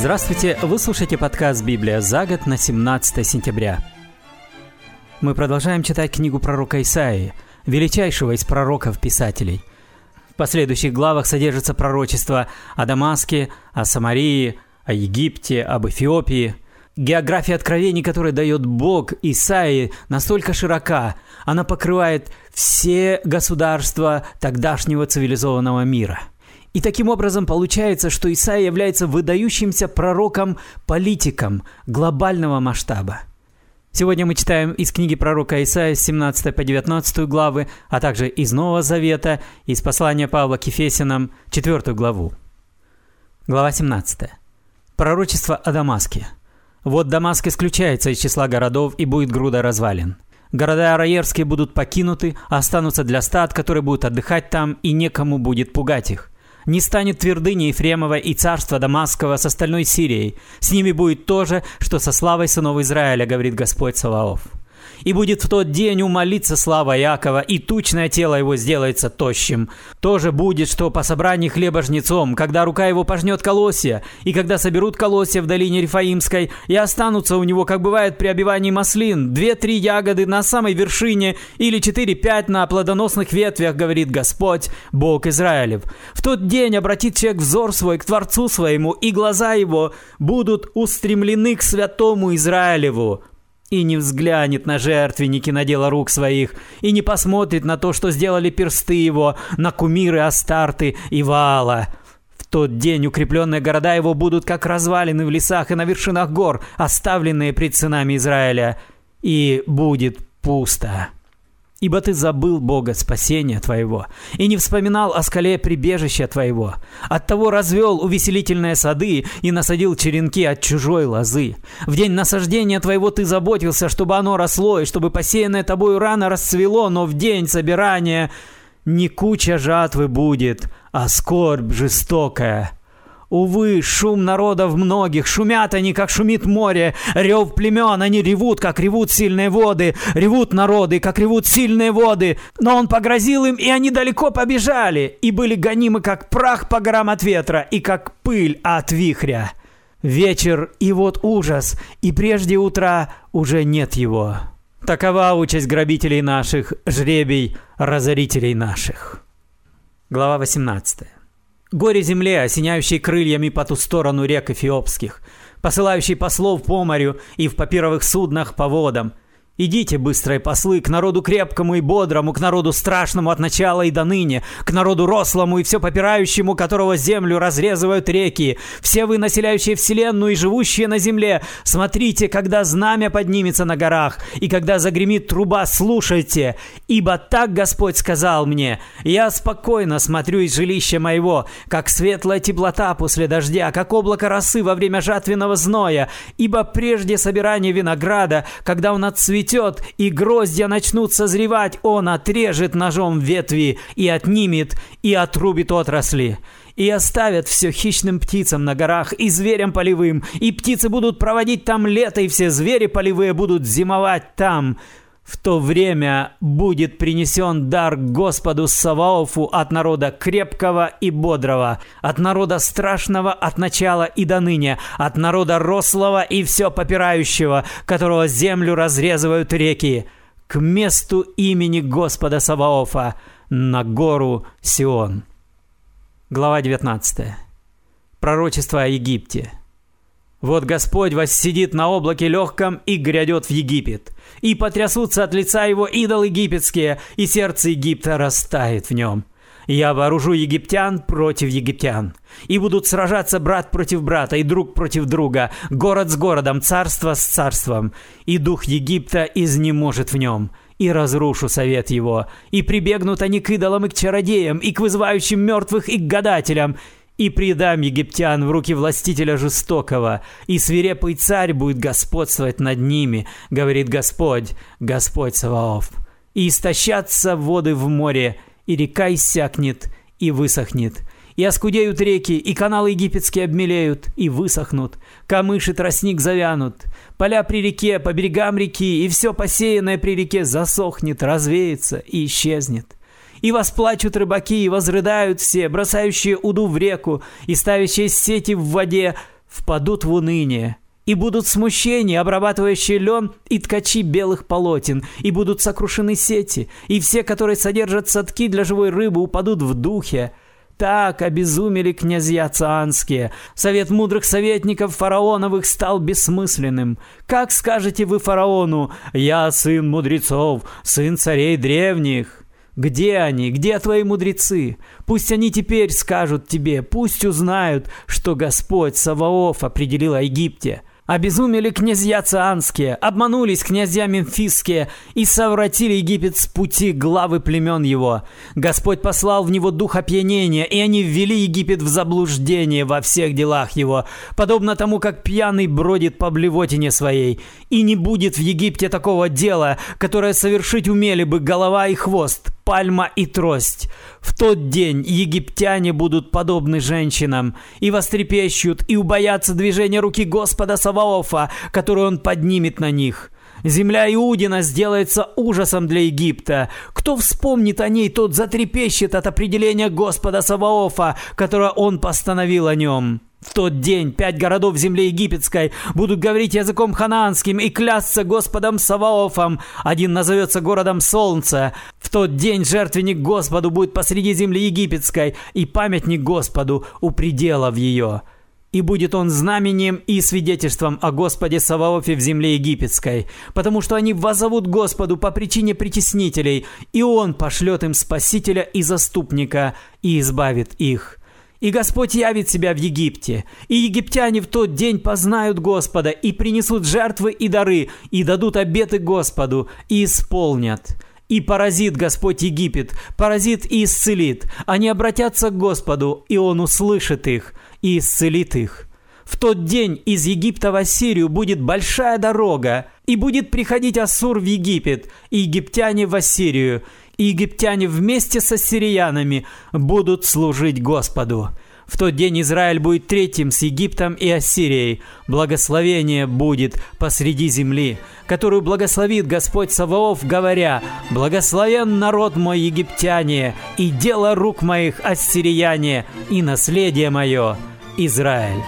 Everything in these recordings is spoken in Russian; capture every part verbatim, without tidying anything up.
Здравствуйте! Вы слушаете подкаст «Библия за год» на семнадцатое сентября. Мы продолжаем читать книгу пророка Исаии, величайшего из пророков-писателей. В последующих главах содержится пророчество о Дамаске, о Самарии, о Египте, об Эфиопии. География откровений, которую дает Бог Исаии, настолько широка, она покрывает все государства тогдашнего цивилизованного мира. И таким образом получается, что Исаия является выдающимся пророком-политиком глобального масштаба. Сегодня мы читаем из книги пророка Исаии с семнадцатой по девятнадцатую главы, а также из Нового Завета, из послания Павла к Ефесянам, четвёртую главу. Глава семнадцатая. Пророчество о Дамаске. «Вот Дамаск исключается из числа городов, и будет груда развалин. Города араерские будут покинуты, а останутся для стад, которые будут отдыхать там, и некому будет пугать их. Не станет твердыни Ефремова и царства Дамасского с остальной Сирией. С ними будет то же, что со славой сынов Израиля, говорит Господь Саваоф. И будет в тот день умолиться слава Иакова, и тучное тело его сделается тощим. Тоже будет, что по собрании хлеба жнецом, когда рука его пожнет колосья, и когда соберут колосья в долине Рифаимской, и останутся у него, как бывает при обивании маслин, две-три ягоды на самой вершине, или четыре-пять на плодоносных ветвях, говорит Господь, Бог Израилев. В тот день обратит человек взор свой к Творцу своему, и глаза его будут устремлены к святому Израилеву. И не взглянет на жертвенники, на дело рук своих, и не посмотрит на то, что сделали персты его, на кумиры Астарты и Ваала. В тот день укрепленные города его будут, как развалины в лесах и на вершинах гор, оставленные пред сынами Израиля, и будет пусто. Ибо ты забыл Бога спасения твоего, и не вспоминал о скале прибежища твоего. Оттого развел увеселительные сады и насадил черенки от чужой лозы. В день насаждения твоего ты заботился, чтобы оно росло, и чтобы посеянное тобою рано расцвело, но в день собирания не куча жатвы будет, а скорбь жестокая. Увы, шум народов многих, шумят они, как шумит море, рев племен, они ревут, как ревут сильные воды, ревут народы, как ревут сильные воды, но он погрозил им, и они далеко побежали, и были гонимы, как прах по горам от ветра, и как пыль от вихря. Вечер, и вот ужас, и прежде утра уже нет его. Такова участь грабителей наших, жребий разорителей наших». Глава восемнадцатая. «Горе земле, осеняющей крыльями по ту сторону рек эфиопских, посылающей послов по морю и в папировых суднах по водам. Идите, быстрые послы, к народу крепкому и бодрому, к народу страшному от начала и до ныне, к народу рослому и все попирающему, которого землю разрезывают реки. Все вы, населяющие вселенную и живущие на земле, смотрите, когда знамя поднимется на горах, и когда загремит труба, слушайте. Ибо так Господь сказал мне: я спокойно смотрю из жилища моего, как светлая теплота после дождя, как облако росы во время жатвенного зноя. Ибо прежде собирания винограда, когда он отцветет, и гроздья начнут созревать, он отрежет ножом ветви и отнимет, и отрубит отрасли. И оставят все хищным птицам на горах и зверям полевым, и птицы будут проводить там лето, и все звери полевые будут зимовать там. В то время будет принесен дар Господу Саваофу от народа крепкого и бодрого, от народа страшного от начала и до ныне, от народа рослого и все попирающего, которого землю разрезывают реки, к месту имени Господа Саваофа, на гору Сион». Глава девятнадцатая. Пророчество о Египте. «Вот Господь воссидит на облаке легком и грядет в Египет, и потрясутся от лица его идолы египетские, и сердце Египта растает в нем. Я вооружу египтян против египтян, и будут сражаться брат против брата, и друг против друга, город с городом, царство с царством, и дух Египта изнеможет в нем». И разрушу совет его, и прибегнут они к идолам и к чародеям, и к вызывающим мертвых, и к гадателям, и предам египтян в руки властителя жестокого, и свирепый царь будет господствовать над ними, говорит Господь, Господь Саваоф. И истощатся воды в море, и река иссякнет и высохнет. И оскудеют реки, и каналы египетские обмелеют и высохнут. Камыш и тростник завянут. Поля при реке, по берегам реки, и все посеянное при реке засохнет, развеется и исчезнет. И восплачут рыбаки, и возрыдают все, бросающие уду в реку, и ставящие сети в воде. впадут в уныние. И будут смущения, обрабатывающие лен и ткачи белых полотен, и будут сокрушены сети, и все, которые содержат садки для живой рыбы, упадут в духе. Так обезумели князья цианские. Совет мудрых советников фараоновых стал бессмысленным. Как скажете вы фараону: «Я сын мудрецов, сын царей древних»? Где они? Где твои мудрецы? Пусть они теперь скажут тебе, пусть узнают, что Господь Саваоф определил о Египте. Обезумели князья цианские, обманулись князья мемфисские и совратили Египет с пути главы племен его. Господь послал в него дух опьянения, и они ввели Египет в заблуждение во всех делах его, подобно тому, как пьяный бродит по блевотине своей. И не будет в Египте такого дела, которое совершить умели бы голова и хвост, пальма и трость. В тот день египтяне будут подобны женщинам, и вострепещут, и убоятся движения руки Господа Саваофа, которую Он поднимет на них. Земля Иудина сделается ужасом для Египта. Кто вспомнит о ней, тот затрепещет от определения Господа Саваофа, которое Он постановил о нем. В тот день пять городов земли египетской будут говорить языком ханаанским и клясться Господом Саваофом. Один назовется городом Солнца. В тот день жертвенник Господу будет посреди земли египетской, и памятник Господу у пределов ее. И будет он знамением и свидетельством о Господе Саваофе в земле египетской, потому что они воззовут Господу по причине притеснителей, и Он пошлет им спасителя и заступника, и избавит их. И Господь явит себя в Египте, и египтяне в тот день познают Господа, и принесут жертвы и дары, и дадут обеты Господу, и исполнят. И поразит Господь Египет, поразит и исцелит. Они обратятся к Господу, и Он услышит их, и исцелит их. В тот день из Египта в Ассирию будет большая дорога, и будет приходить Ассур в Египет, и египтяне в Ассирию, и египтяне вместе с ассириянами будут служить Господу. В тот день Израиль будет третьим с Египтом и Ассирией. Благословение будет посреди земли, которую благословит Господь Саваоф, говоря: «Благословен народ мой египтяне, и дело рук моих ассирияне, и наследие мое Израиль».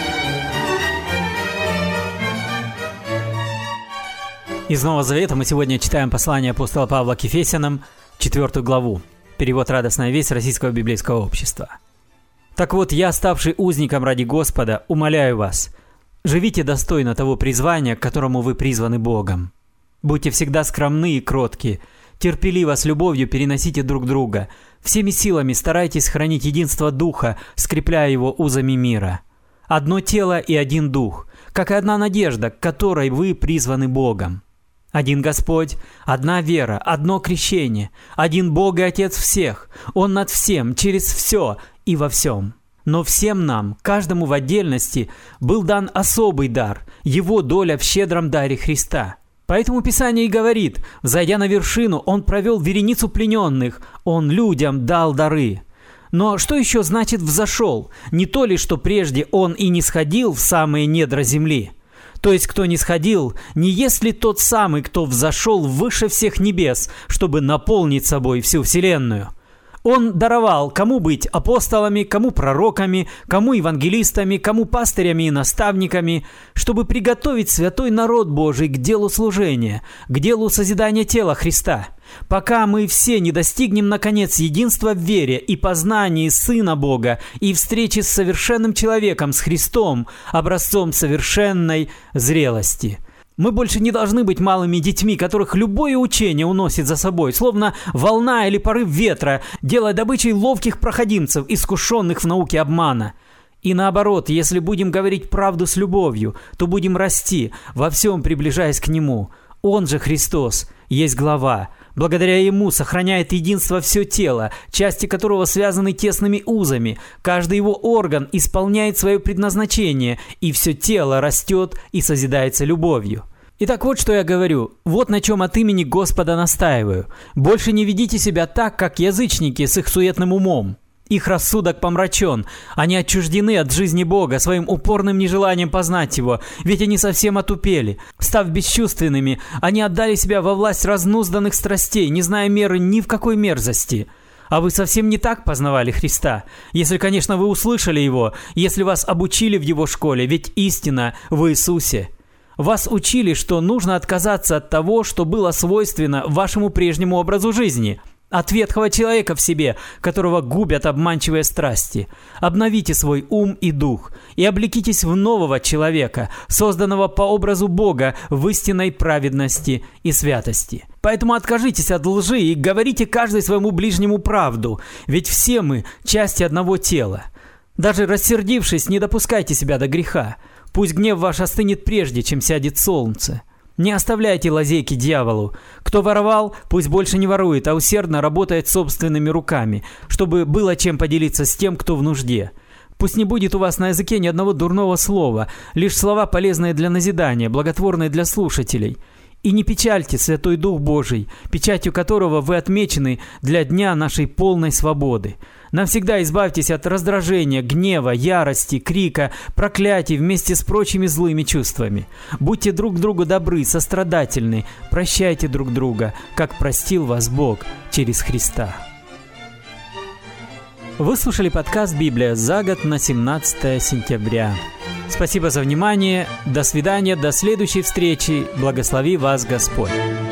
Из Нового Завета мы сегодня читаем послание апостола Павла к Ефесянам, четвертую главу. Перевод «Радостная весть» Российского библейского общества. «Так вот, я, ставший узником ради Господа, умоляю вас, живите достойно того призвания, к которому вы призваны Богом. Будьте всегда скромны и кротки, терпеливо с любовью переносите друг друга, всеми силами старайтесь хранить единство Духа, скрепляя его узами мира. Одно тело и один Дух, как и одна надежда, к которой вы призваны Богом. Один Господь, одна вера, одно крещение, один Бог и Отец всех, Он над всем, через все и во всем. Но всем нам, каждому в отдельности, был дан особый дар, Его доля в щедром даре Христа. Поэтому Писание и говорит: взойдя на вершину, Он провел вереницу плененных, Он людям дал дары. Но что еще значит «взошел»? Не то ли, что прежде Он и не сходил в самые недра земли? То есть, кто не сходил, не есть ли тот самый, кто взошел выше всех небес, чтобы наполнить собой всю вселенную? Он даровал, кому быть апостолами, кому пророками, кому евангелистами, кому пастырями и наставниками, чтобы приготовить святой народ Божий к делу служения, к делу созидания тела Христа, пока мы все не достигнем, наконец, единства в вере и познании Сына Бога и встречи с совершенным человеком, с Христом, образцом совершенной зрелости. Мы больше не должны быть малыми детьми, которых любое учение уносит за собой, словно волна или порыв ветра, делая добычей ловких проходимцев, искушенных в науке обмана. И наоборот, если будем говорить правду с любовью, то будем расти, во всем приближаясь к Нему. Он же, Христос, есть глава. Благодаря Ему сохраняет единство все тело, части которого связаны тесными узами. Каждый его орган исполняет свое предназначение, и все тело растет и созидается любовью. Итак, вот что я говорю. Вот на чем от имени Господа настаиваю. Больше не ведите себя так, как язычники с их суетным умом. Их рассудок помрачен, они отчуждены от жизни Бога своим упорным нежеланием познать Его, ведь они совсем отупели. Став бесчувственными, они отдали себя во власть разнузданных страстей, не зная меры ни в какой мерзости. А вы совсем не так познавали Христа, если, конечно, вы услышали Его, если вас обучили в Его школе, ведь истина в Иисусе. Вас учили, что нужно отказаться от того, что было свойственно вашему прежнему образу жизни, от ветхого человека в себе, которого губят обманчивые страсти. Обновите свой ум и дух и облекитесь в нового человека, созданного по образу Бога в истинной праведности и святости. Поэтому откажитесь от лжи и говорите каждый своему ближнему правду, ведь все мы части одного тела. Даже рассердившись, не допускайте себя до греха. Пусть гнев ваш остынет прежде, чем сядет солнце. Не оставляйте лазейки дьяволу. Кто воровал, пусть больше не ворует, а усердно работает собственными руками, чтобы было чем поделиться с тем, кто в нужде. Пусть не будет у вас на языке ни одного дурного слова, лишь слова, полезные для назидания, благотворные для слушателей. И не печальте Святой Дух Божий, печатью которого вы отмечены для дня нашей полной свободы. Навсегда избавьтесь от раздражения, гнева, ярости, крика, проклятий вместе с прочими злыми чувствами. Будьте друг другу добры, сострадательны, прощайте друг друга, как простил вас Бог через Христа. Вы слушали подкаст «Библия за год» на семнадцатое сентября. Спасибо за внимание. До свидания, до следующей встречи. Благослови вас Господь.